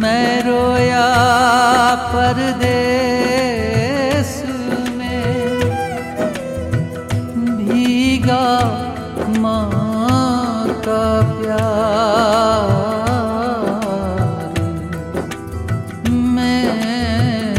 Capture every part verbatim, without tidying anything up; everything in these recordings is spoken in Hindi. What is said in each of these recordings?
मैं रोया परदेस में, भीगा माँ का प्यार। मैं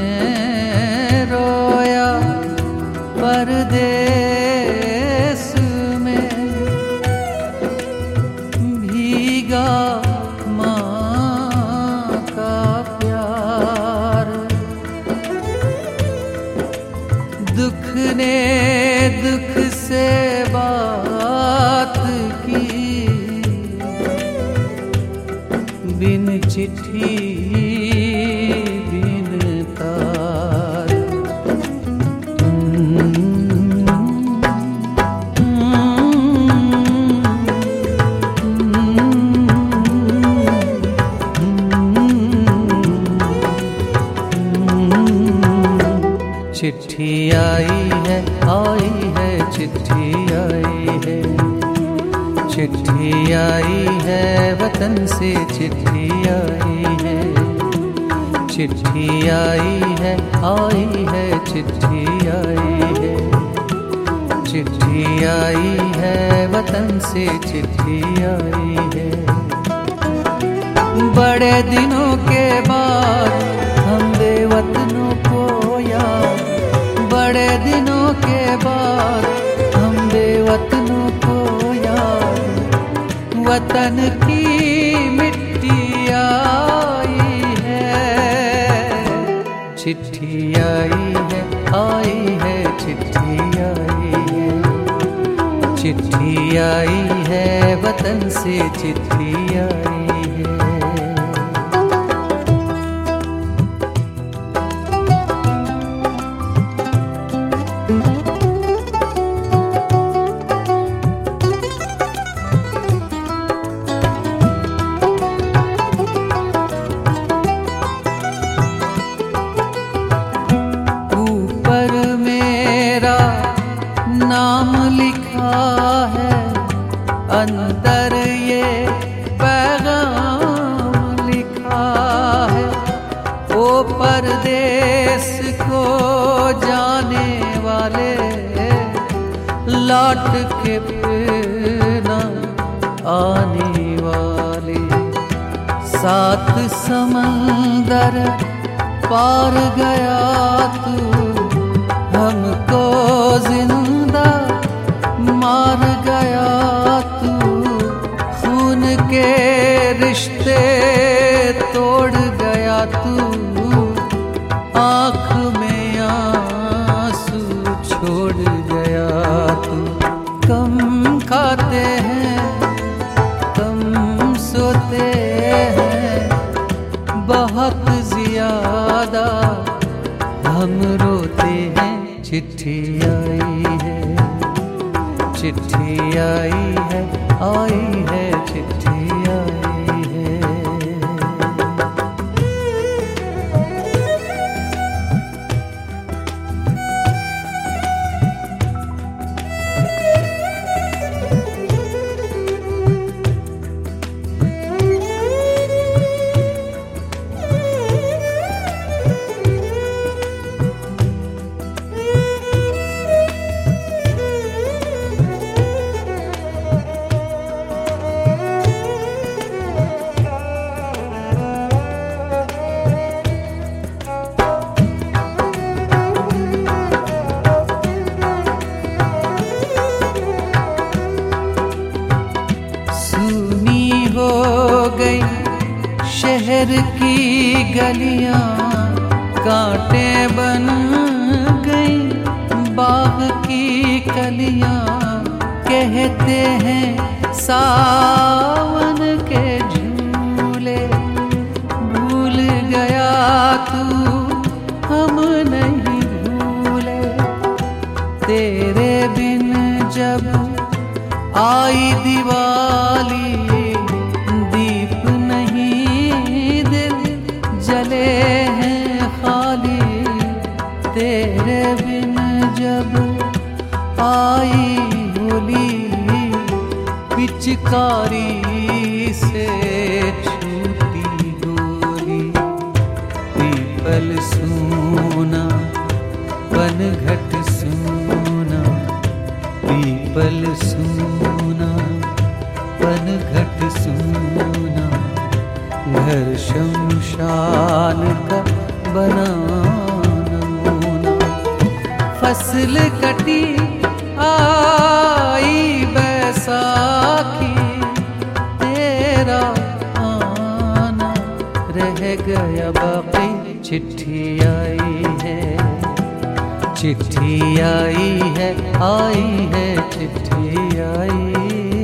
रोया परदेस में, भीगा दुख ने दुख से बात की, बिन चिट्ठी बिन तार। चिट्ठी आई है, आई है, चिट्ठी आई है, चिट्ठी आई है वतन से, चिट्ठी आई है, चिट्ठी आई है, आई है, चिट्ठी आई है, चिट्ठी आई है वतन से, चिट्ठी आई है। बड़े दिनों के बाद हम बेवतनों को याद, बड़े दिनों के बाद हम बेवतनों को याद, वतन की मिट्टी आई है। चिट्ठी आई है, आई है, चिट्ठी आई है, चिट्ठी आई है वतन से, चिट्ठी आई है। नाम लिखा है, अंदर ये पैगाम लिखा है। ओ परदेस को जाने वाले, लौट के फिर न आने वाले। सात समंदर पार गया तू, हमको जिंदा मार गया तू। खून के रिश्ते तोड़ गया तू, आँख में आंसू छोड़ गया तू। कम खाते हैं, कम सोते हैं, बहुत ज्यादा हम रोते हैं। चिट्ठी आई है, चिट्ठी आई है, आई है, चिट्ठी आई है। शहर की गलियां कांटे बन गई, बाग की कलियां कहते हैं सावन के झूले। भूल गया तू, हम नहीं भूले। तेरे बिन जब आई दिवाली, जले हैं खाली। तेरे बिन जब आई होली, पिचकारी से छूटी गोली। पीपल सूना पनघट सूना, घर शमशान का बना नमूना। फसल कटी आई बैसाखी, तेरा आना रह गया बाकी। चिट्ठी आई है, चिट्ठी आई है, आई है चिट्ठी आई है।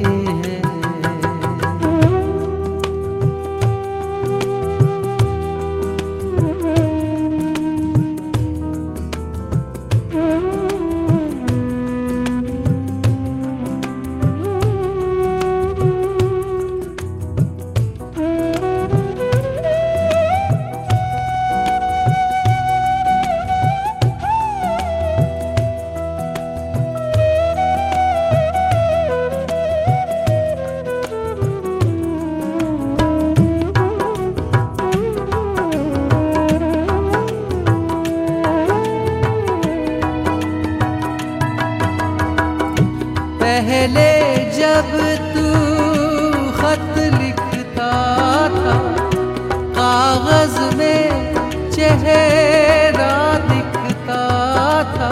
पहले जब तू खत लिखता था, कागज में चेहरा दिखता था।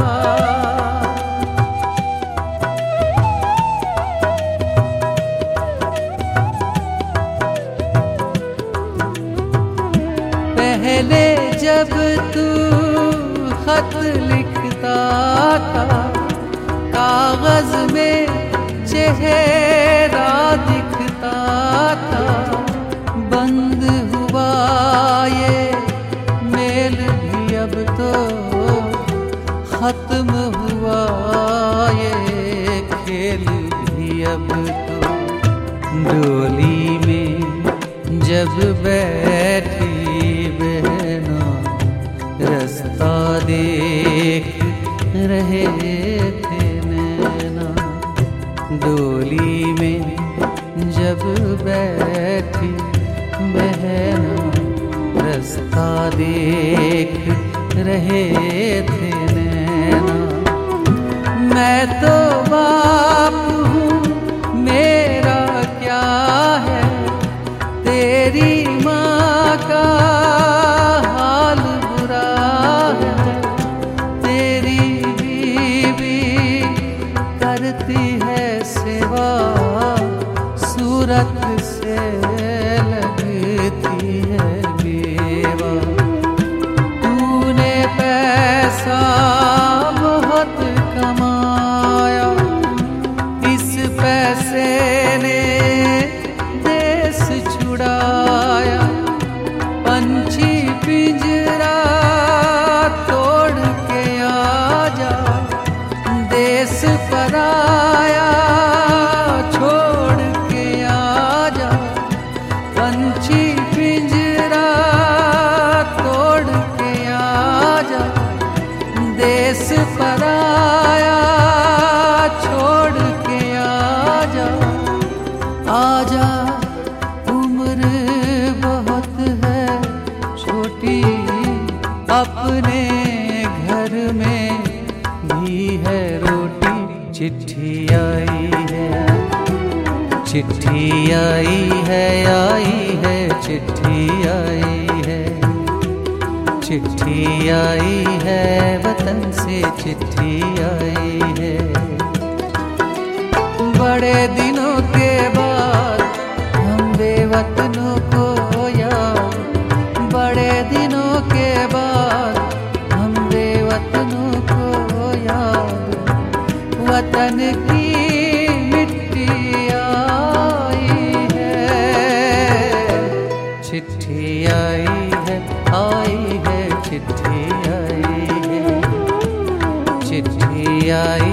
पहले जब तू खत लिखता था, कागज में चेहरा दिखता था। बंद हुआ ये मेल भी अब तो, खत्म हुआ ये खेल भी अब तो। डोली में जब बैठी बहना, रास्ता देख रहे थे नैना। डोली में जब बैठी बहना, रास्ता देख रहे थे नैना। मैं तो बाप हूँ, मेरा क्या है, तेरी माँ का हाल बुरा है। तेरी बीवी करती है सेवा, सूरत से लगती है बेवा। तूने पैसा बहुत कमाया, इस पैसे ने देश छुड़ाया। पंछी पिंजरा तोड़ के आजा, देश पराया छोड़ के आजा। पंछी पिंजरा तोड़ के आजा, देश पराया छोड़ के आजा। आजा उम्र बहुत है छोटी, अपने घर में भी है रोटी। चिट्ठी आई है, चिट्ठी आई है, आई है चिट्ठी आई है। चिट्ठी आई है, वतन से चिट्ठी आई है। बड़े दिनों के बाद हम बेवतनों को याद, बड़े दिनों के बाद हम बेवतनों को याद। वतन की मिट्टी आई है, चिट्ठी आई है, आई है चिट्ठी आई है। चिट्ठी आई